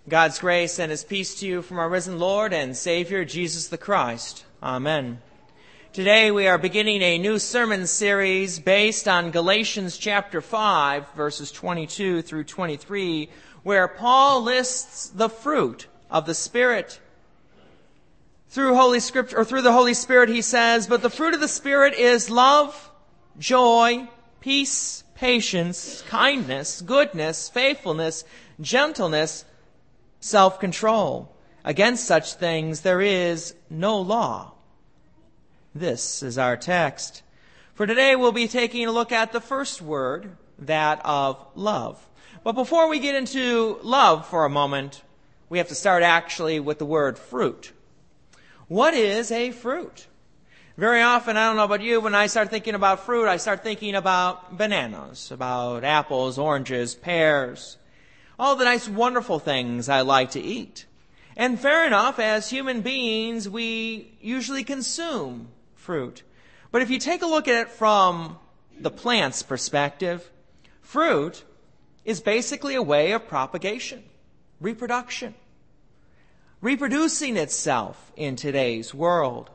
God's grace and His peace to you from our risen Lord and Savior, Jesus the Christ. Amen. Today we are beginning a new sermon series based on Galatians chapter 5, verses 22 through 23, where Paul lists the fruit of the Spirit. Through Holy Scripture, or through the Holy Spirit, he says, "But the fruit of the Spirit is love, joy, peace, patience, kindness, goodness, faithfulness, gentleness, self-control. Against such things there is no law." This is our text. For today we'll be taking a look at the first word, that of love. But before we get into love for a moment, we have to start actually with the word fruit. What is a fruit? Very often, I don't know about you, when I start thinking about fruit, I start thinking about bananas, about apples, oranges, pears, all the nice, wonderful things I like to eat. And fair enough, as human beings, we usually consume fruit. But if you take a look at it from the plant's perspective, fruit is basically a way of propagation, reproduction, reproducing itself in today's world.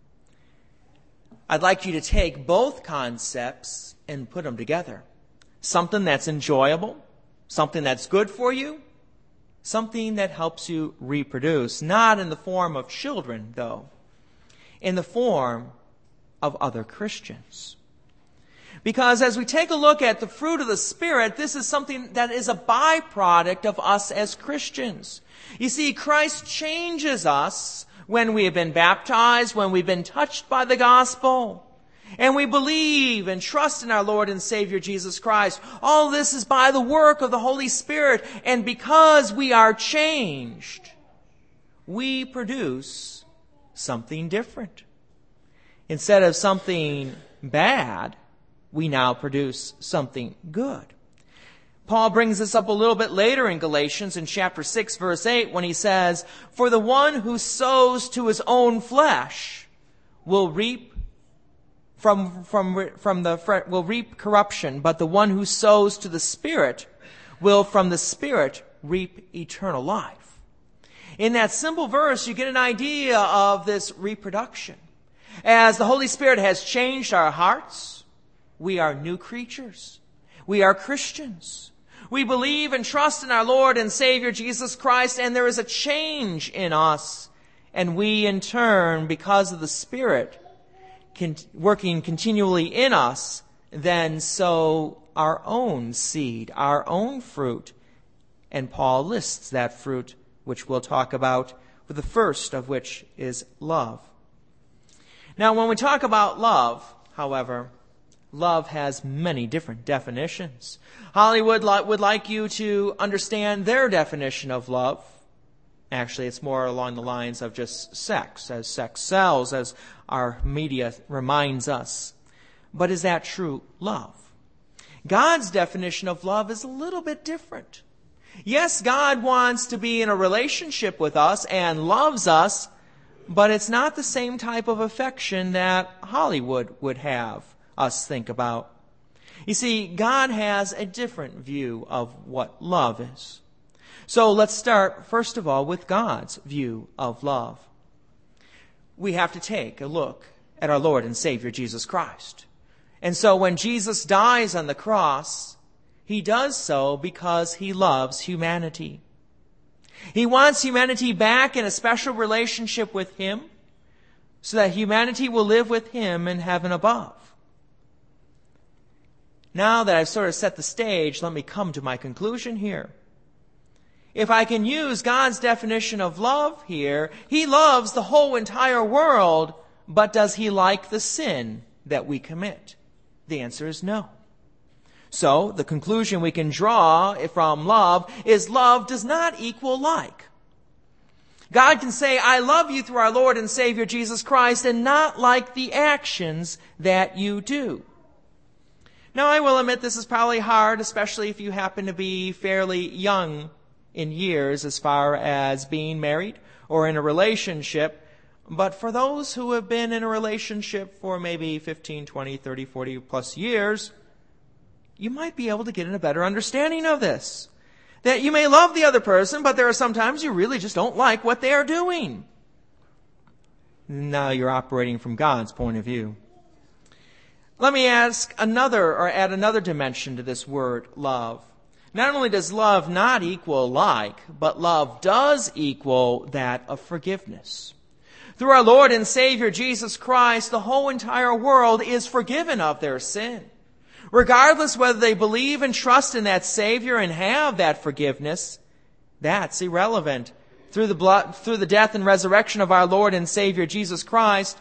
I'd like you to take both concepts and put them together. Something that's enjoyable, something that's good for you, something that helps you reproduce. Not in the form of children, though. In the form of other Christians. Because as we take a look at the fruit of the Spirit, this is something that is a byproduct of us as Christians. You see, Christ changes us when we have been baptized, when we've been touched by the gospel, and we believe and trust in our Lord and Savior Jesus Christ. All this is by the work of the Holy Spirit. And because we are changed, we produce something different. Instead of something bad, we now produce something good. Paul brings this up a little bit later in Galatians in chapter 6, verse 8, when he says, "For the one who sows to his own flesh will reap will reap corruption, but the one who sows to the Spirit will from the Spirit reap eternal life." In that simple verse, you get an idea of this reproduction. As the Holy Spirit has changed our hearts, we are new creatures. We are Christians. We believe and trust in our Lord and Savior Jesus Christ, and there is a change in us. And we, in turn, because of the Spirit working continually in us, then sow our own seed, our own fruit. And Paul lists that fruit, which we'll talk about, with the first of which is love. Now, when we talk about love, however, love has many different definitions. Hollywood would like you to understand their definition of love. Actually, it's more along the lines of just sex, as sex sells, as our media reminds us. But is that true love? God's definition of love is a little bit different. Yes, God wants to be in a relationship with us and loves us, but it's not the same type of affection that Hollywood would have us think about. You see, God has a different view of what love is. So let's start, first of all, with God's view of love. We have to take a look at our Lord and Savior Jesus Christ. And so when Jesus dies on the cross, He does so because He loves humanity. He wants humanity back in a special relationship with Him so that humanity will live with Him in heaven above. Now that I've sort of set the stage, let me come to my conclusion here. If I can use God's definition of love here, He loves the whole entire world, but does He like the sin that we commit? The answer is no. So, the conclusion we can draw from love is love does not equal like. God can say, "I love you" through our Lord and Savior Jesus Christ, and not like the actions that you do. Now, I will admit this is probably hard, especially if you happen to be fairly young in years as far as being married or in a relationship. But for those who have been in a relationship for maybe 15, 20, 30, 40 plus years, you might be able to get a better understanding of this. That you may love the other person, but there are sometimes you really just don't like what they are doing. Now you're operating from God's point of view. Let me add another dimension to this word, love. Not only does love not equal like, but love does equal that of forgiveness. Through our Lord and Savior Jesus Christ, the whole entire world is forgiven of their sin. Regardless whether they believe and trust in that Savior and have that forgiveness, that's irrelevant. Through the death and resurrection of our Lord and Savior Jesus Christ,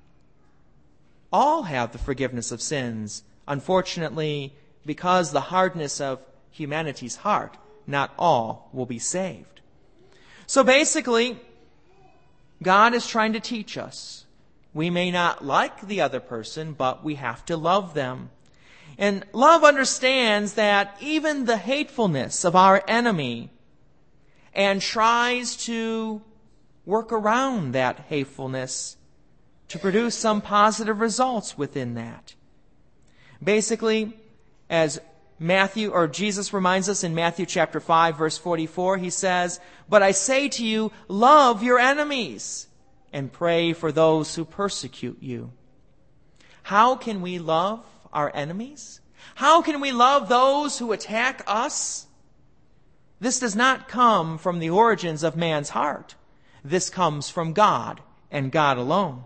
all have the forgiveness of sins. Unfortunately, because the hardness of humanity's heart, not all will be saved. So basically, God is trying to teach us. We may not like the other person, but we have to love them. And love understands that even the hatefulness of our enemy and tries to work around that hatefulness to produce some positive results within that. Basically, as Jesus reminds us in Matthew chapter 5, verse 44, he says, "But I say to you, love your enemies and pray for those who persecute you." How can we love our enemies? How can we love those who attack us? This does not come from the origins of man's heart. This comes from God and God alone.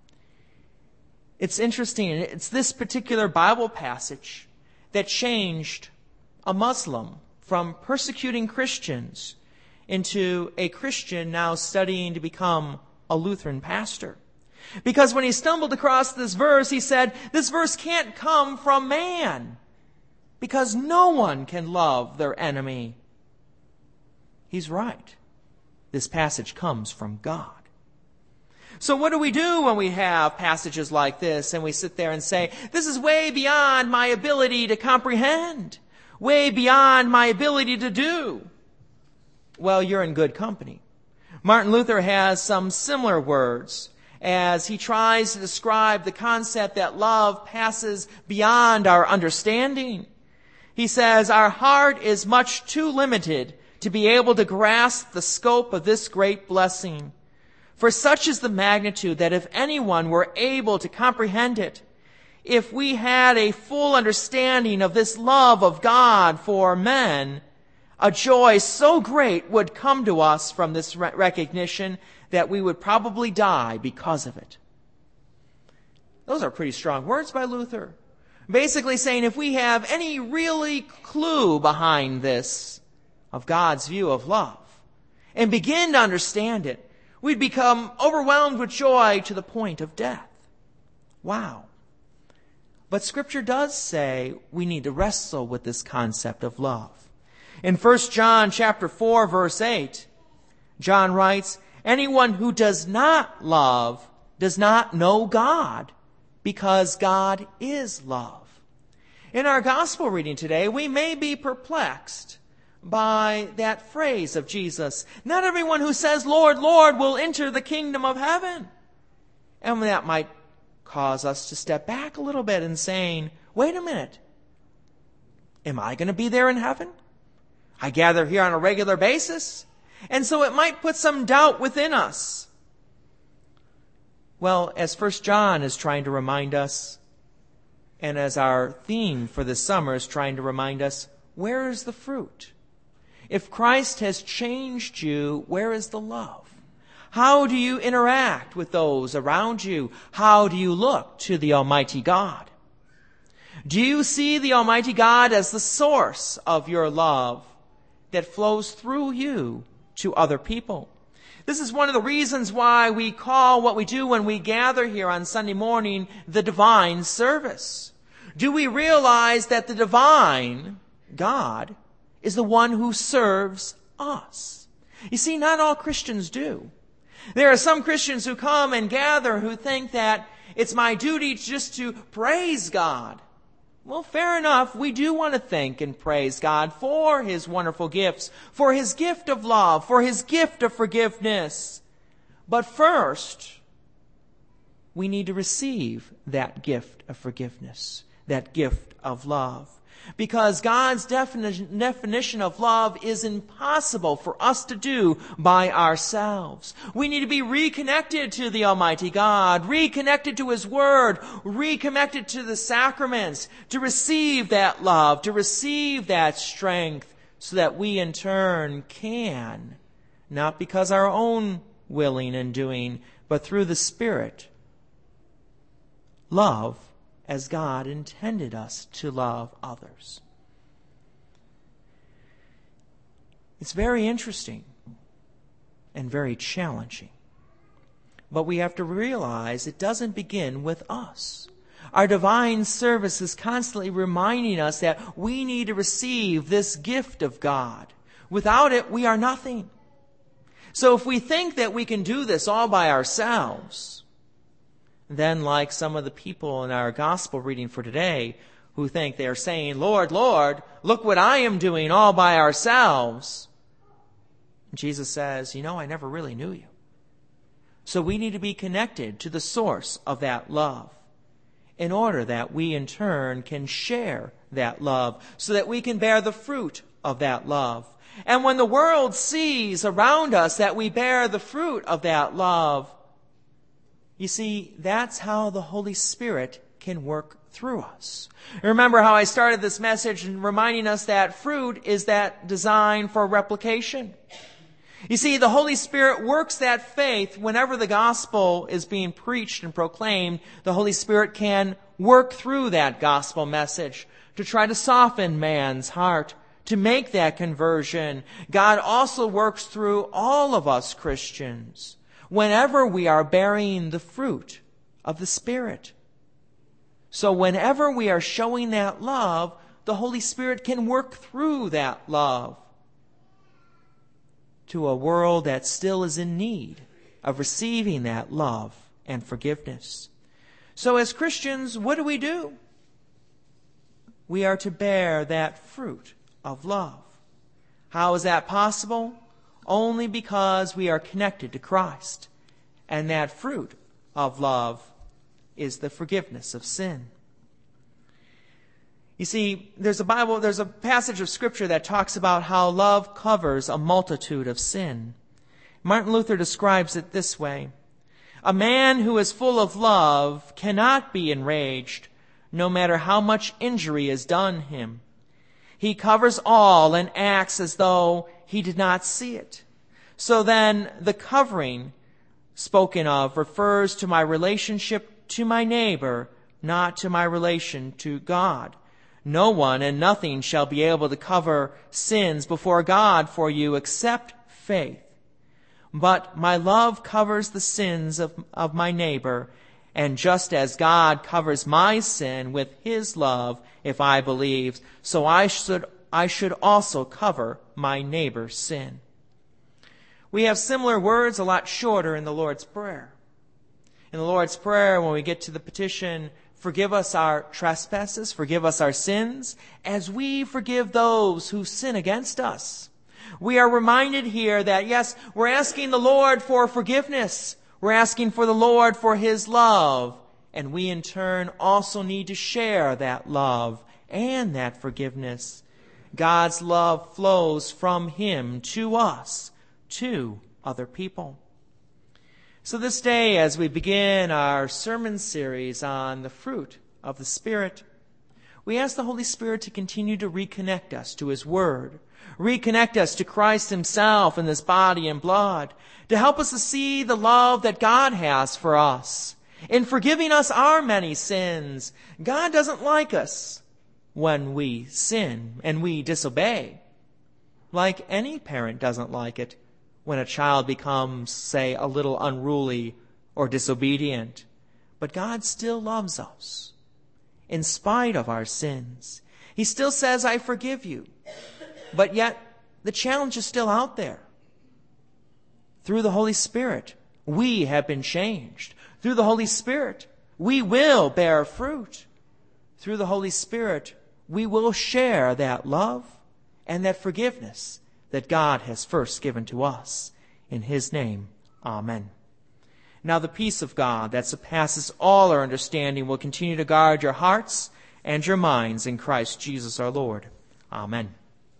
It's interesting. It's this particular Bible passage that changed a Muslim from persecuting Christians into a Christian now studying to become a Lutheran pastor. Because when he stumbled across this verse, he said, this verse can't come from man, because no one can love their enemy. He's right. This passage comes from God. So what do we do when we have passages like this and we sit there and say, this is way beyond my ability to comprehend, way beyond my ability to do? Well, you're in good company. Martin Luther has some similar words as he tries to describe the concept that love passes beyond our understanding. He says, our heart is much too limited to be able to grasp the scope of this great blessing. For such is the magnitude that if anyone were able to comprehend it, if we had a full understanding of this love of God for men, a joy so great would come to us from this recognition that we would probably die because of it. Those are pretty strong words by Luther. Basically saying if we have any really clue behind this of God's view of love and begin to understand it, we'd become overwhelmed with joy to the point of death. Wow. But Scripture does say we need to wrestle with this concept of love. In 1 John chapter 4, verse 8, John writes, anyone who does not love does not know God, because God is love. In our gospel reading today, we may be perplexed by that phrase of Jesus. Not everyone who says, Lord, Lord, will enter the kingdom of heaven. And that might cause us to step back a little bit and saying, wait a minute. Am I going to be there in heaven? I gather here on a regular basis. And so it might put some doubt within us. Well, as 1 John is trying to remind us, and as our theme for this summer is trying to remind us, where is the fruit? If Christ has changed you, where is the love? How do you interact with those around you? How do you look to the Almighty God? Do you see the Almighty God as the source of your love that flows through you to other people? This is one of the reasons why we call what we do when we gather here on Sunday morning the divine service. Do we realize that the divine God is the one who serves us? You see, not all Christians do. There are some Christians who come and gather who think that it's my duty just to praise God. Well, fair enough. We do want to thank and praise God for His wonderful gifts, for His gift of love, for His gift of forgiveness. But first, we need to receive that gift of forgiveness, that gift of love. because God's definition of love is impossible for us to do by ourselves. We need to be reconnected to the Almighty God, reconnected to His Word, reconnected to the sacraments, to receive that love, to receive that strength, so that we in turn can, not because our own willing and doing, but through the Spirit, love as God intended us to love others. It's very interesting and very challenging. But we have to realize it doesn't begin with us. Our divine service is constantly reminding us that we need to receive this gift of God. Without it, we are nothing. So if we think that we can do this all by ourselves, then like some of the people in our gospel reading for today who think they're saying, Lord, Lord, look what I am doing all by ourselves. Jesus says, I never really knew you. So we need to be connected to the source of that love in order that we in turn can share that love so that we can bear the fruit of that love. And when the world sees around us that we bear the fruit of that love, you see, that's how the Holy Spirit can work through us. Remember how I started this message in reminding us that fruit is that design for replication. You see, the Holy Spirit works that faith whenever the gospel is being preached and proclaimed. The Holy Spirit can work through that gospel message to try to soften man's heart, to make that conversion. God also works through all of us Christians whenever we are bearing the fruit of the Spirit. So whenever we are showing that love, the Holy Spirit can work through that love to a world that still is in need of receiving that love and forgiveness. So as Christians, what do? We are to bear that fruit of love. How is that possible? Only because we are connected to Christ. And that fruit of love is the forgiveness of sin. You see, there's a passage of Scripture that talks about how love covers a multitude of sin. Martin Luther describes it this way: a man who is full of love cannot be enraged, no matter how much injury is done him. He covers all and acts as though he did not see it. So then, the covering spoken of refers to my relationship to my neighbor, not to my relation to God. No one and nothing shall be able to cover sins before God for you except faith. But my love covers the sins of my neighbor, and just as God covers my sin with His love, if I believe, so I should also cover my neighbor's sin. We have similar words, a lot shorter, in the Lord's Prayer. In the Lord's Prayer, when we get to the petition, forgive us our trespasses, forgive us our sins, as we forgive those who sin against us. We are reminded here that, yes, we're asking the Lord for forgiveness. We're asking for the Lord for His love. And we in turn also need to share that love and that forgiveness. God's love flows from Him to us, to other people. So this day, as we begin our sermon series on the fruit of the Spirit, we ask the Holy Spirit to continue to reconnect us to His Word, reconnect us to Christ Himself in this body and blood, to help us to see the love that God has for us. In forgiving us our many sins, God doesn't like us when we sin and we disobey. Like any parent doesn't like it when a child becomes, say, a little unruly or disobedient. But God still loves us in spite of our sins. He still says, I forgive you. But yet, the challenge is still out there. Through the Holy Spirit, we have been changed. Through the Holy Spirit, we will bear fruit. Through the Holy Spirit, we will share that love and that forgiveness that God has first given to us. In His name, amen. Now the peace of God that surpasses all our understanding will continue to guard your hearts and your minds in Christ Jesus our Lord. Amen.